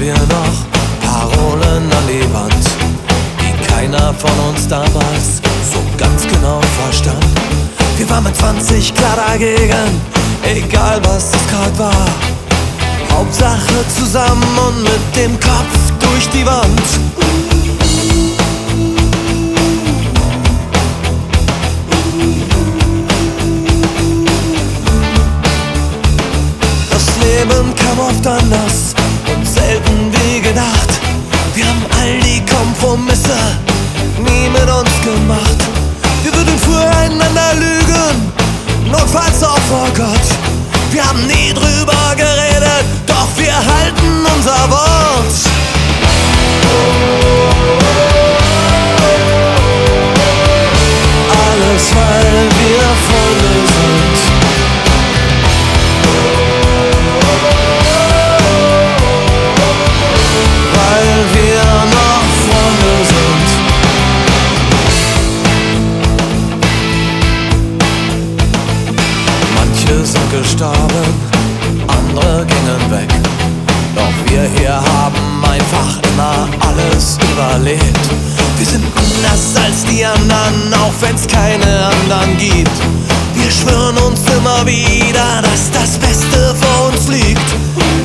wir noch Parolen an die Wand, die keiner von uns damals so ganz genau verstand. Wir waren mit 20 klar dagegen, egal was es grad war. Hauptsache zusammen und mit dem Kopf durch die Wand. Das Leben kam oft anders und selten wie gedacht. Wir haben all die Kompromisse nie mit uns gemacht. Wir würden füreinander lügen, notfalls auch vor Gott. Wir haben nie drüber geredet, doch wir halten unser Wort. Alles, weil wir Freunde sind. Weil wir noch Freunde sind. Manche sind gestorben, andere gingen weg. Doch wir hier haben einfach immer alles überlebt. Wir sind anders als die anderen, auch wenn's keine anderen gibt. Wir schwören uns immer wieder, dass das Beste vor uns liegt.